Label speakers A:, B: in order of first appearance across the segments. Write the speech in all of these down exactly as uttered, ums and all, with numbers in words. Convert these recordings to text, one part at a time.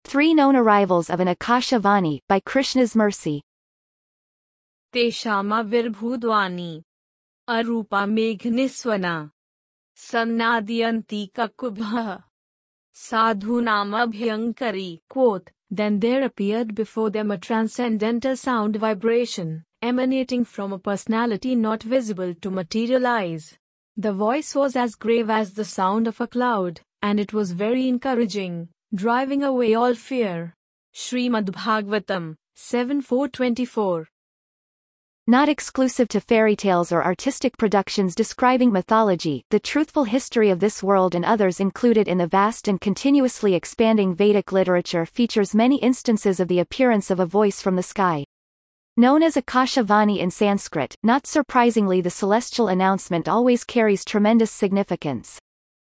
A: Three known arrivals of an Akashavani, by Krishna's mercy.
B: Teshama virbhudvani. Arupa meghniswana. Sannadyanti kakubha. Sadhunama bhyankari. Quote, then there appeared before them a transcendental sound vibration, emanating from a personality not visible to material eyes. The voice was as grave as the sound of a cloud, and it was very encouraging, driving away all fear. Srimad Bhagavatam, seven four twenty-four.
A: Not exclusive to fairy tales or artistic productions describing mythology, the truthful history of this world and others included in the vast and continuously expanding Vedic literature features many instances of the appearance of a voice from the sky. Known as Akashavani in Sanskrit, not surprisingly the celestial announcement always carries tremendous significance.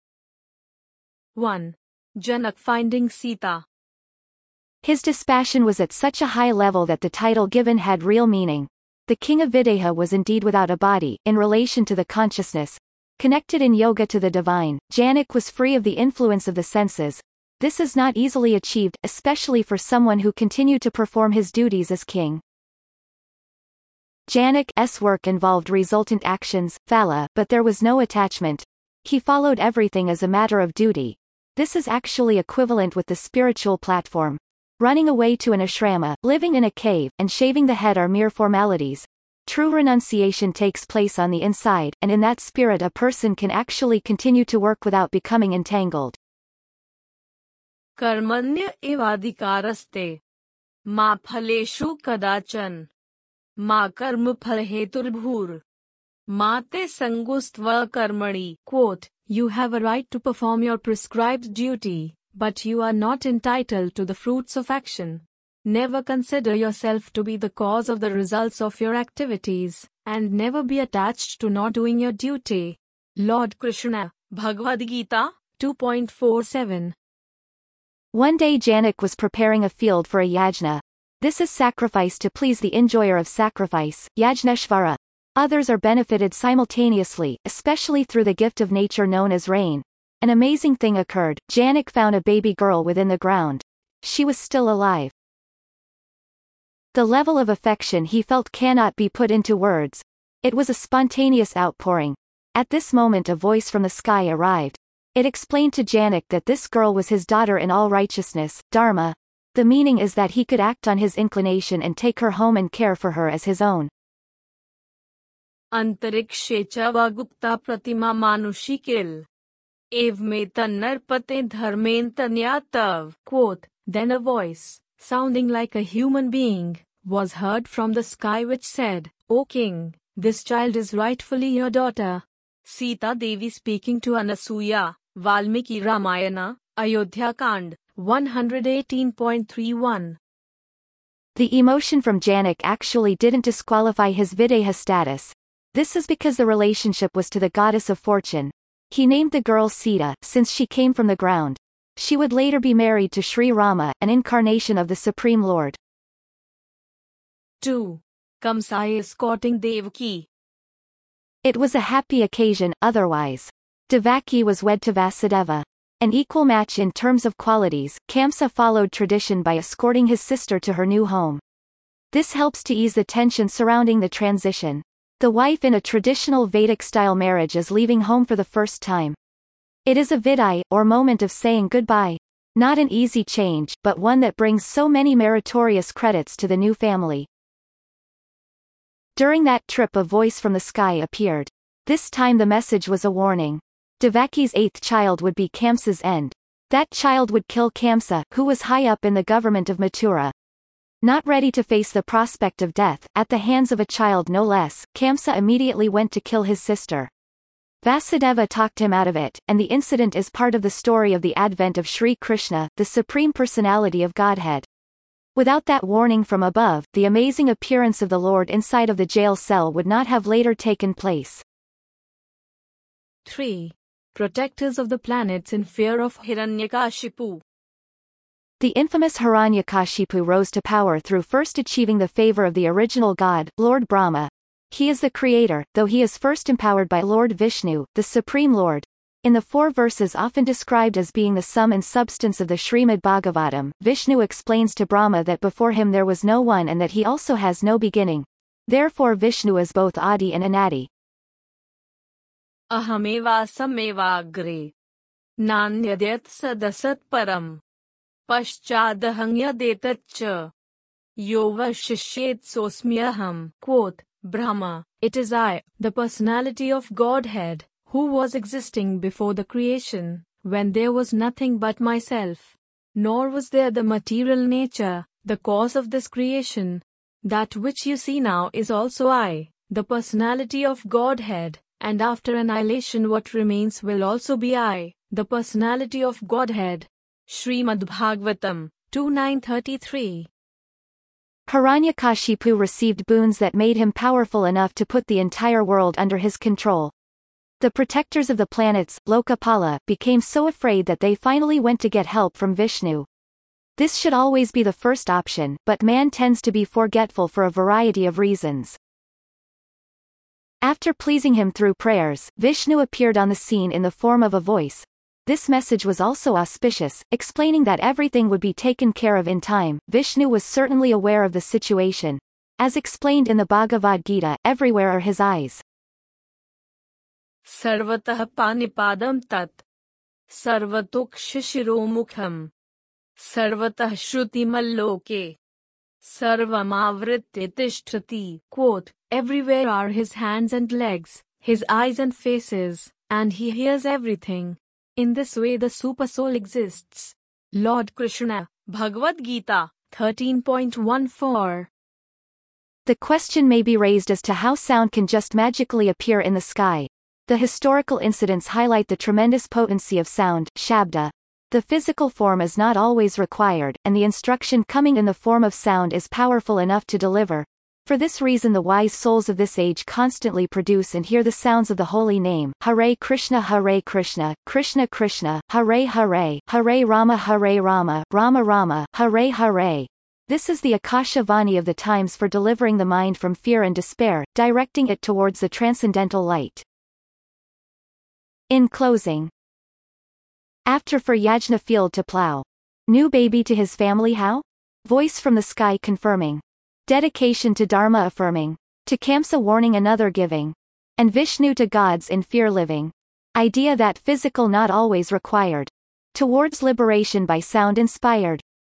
B: one. Janak finding Sita.
A: His dispassion was at such a high level that the title given had real meaning. The king of Videha was indeed without a body, in relation to the consciousness, connected in yoga to the divine. Janak was free of the influence of the senses. This is not easily achieved, especially for someone who continued to perform his duties as king. Janak's work involved resultant actions, phala, but there was no attachment. He followed everything as a matter of duty. This is actually equivalent with the spiritual platform. Running away to an ashrama, living in a cave, and shaving the head are mere formalities. True renunciation takes place on the inside, and in that spirit a person can actually continue to work without becoming entangled.
B: Karmanya evadikaraste. Ma phaleshu kadachan. Ma karma phalheturbhur. Ma te sangustva karmani. Quote, you have a right to perform your prescribed duty, but you are not entitled to the fruits of action. Never consider yourself to be the cause of the results of your activities, and never be attached to not doing your duty. Lord Krishna, Bhagavad Gita, two point four seven.
A: One day Janak was preparing a field for a yajna. This is sacrifice to please the enjoyer of sacrifice, Yajneshvara. Others are benefited simultaneously, especially through the gift of nature known as rain. An amazing thing occurred. Janak found a baby girl within the ground. She was still alive. The level of affection he felt cannot be put into words. It was a spontaneous outpouring. At this moment a voice from the sky arrived. It explained to Janak that this girl was his daughter in all righteousness, dharma. The meaning is that he could act on his inclination and take her home and care for her as his own.
B: Antarikshecha vagupta pratima manushikil. Ev me tannarpate dharmen tanyatav. Quote, then a voice, sounding like a human being, was heard from the sky which said, O king, this child is rightfully your daughter. Sita Devi speaking to Anasuya, Valmiki Ramayana, Ayodhya Kand, one eighteen point three one.
A: The emotion from Janak actually didn't disqualify his Videha status. This is because the relationship was to the goddess of fortune. He named the girl Sita, since she came from the ground. She would later be married to Sri Rama, an incarnation of the Supreme Lord.
B: two. Kamsa escorting Devaki.
A: It was a happy occasion, otherwise. Devaki was wed to Vasudeva. An equal match in terms of qualities, Kamsa followed tradition by escorting his sister to her new home. This helps to ease the tension surrounding the transition. The wife in a traditional Vedic-style marriage is leaving home for the first time. It is a vidai, or moment of saying goodbye. Not an easy change, but one that brings so many meritorious credits to the new family. During that trip a voice from the sky appeared. This time the message was a warning. Devaki's eighth child would be Kamsa's end. That child would kill Kamsa, who was high up in the government of Mathura. Not ready to face the prospect of death, at the hands of a child no less, Kamsa immediately went to kill his sister. Vasudeva talked him out of it, and the incident is part of the story of the advent of Sri Krishna, the Supreme Personality of Godhead. Without that warning from above, the amazing appearance of the Lord inside of the jail cell would not have later taken place.
B: three. Protectors of the planets in fear of Hiranyakashipu.
A: The infamous Hiranyakashipu rose to power through first achieving the favor of the original god, Lord Brahma. He is the creator, though he is first empowered by Lord Vishnu, the Supreme Lord. In the four verses often described as being the sum and substance of the Srimad Bhagavatam, Vishnu explains to Brahma that before him there was no one and that he also has no beginning. Therefore Vishnu is both Adi and Anadi.
B: Ahameva sameva agre. Nanyadhyat sadasat param. Paschadahang yadetatcha. Yova shishet sosmyaham. Quote, Brahma, it is I, the personality of Godhead, who was existing before the creation, when there was nothing but myself. Nor was there the material nature, the cause of this creation. That which you see now is also I, the personality of Godhead, and after annihilation what remains will also be I, the personality of Godhead. Srimad Bhagavatam, two nine thirty-three.
A: Hiranyakashipu received boons that made him powerful enough to put the entire world under his control. The protectors of the planets, Lokapala, became so afraid that they finally went to get help from Vishnu. This should always be the first option, but man tends to be forgetful for a variety of reasons. After pleasing him through prayers, Vishnu appeared on the scene in the form of a voice. This message was also auspicious, explaining that everything would be taken care of in time. Vishnu was certainly aware of the situation. As explained in the Bhagavad Gita, everywhere are his eyes.
B: Sarvatah panipadam tat. Sarvatokshashiromukham. Sarvatah shrutimalloke. Sarvamavritya tishtati. Quote, everywhere are his hands and legs, his eyes and faces, and he hears everything. In this way the Supersoul exists. Lord Krishna, Bhagavad Gita, thirteen point one four.
A: The question may be raised as to how sound can just magically appear in the sky. The historical incidents highlight the tremendous potency of sound, Shabda. The physical form is not always required, and the instruction coming in the form of sound is powerful enough to deliver. For this reason the wise souls of this age constantly produce and hear the sounds of the holy name, Hare Krishna Hare Krishna, Krishna Krishna, Hare Hare, Hare Rama Hare Rama, Rama Rama, Hare Hare. This is the Akasha Vani of the times for delivering the mind from fear and despair, directing it towards the transcendental light. In closing. After for Yajna field to plow. New baby to his family how? Voice from the sky confirming. Dedication to Dharma affirming. To Kamsa warning another giving. And Vishnu to gods in fear living. Idea that physical not always required. Towards liberation by sound inspired.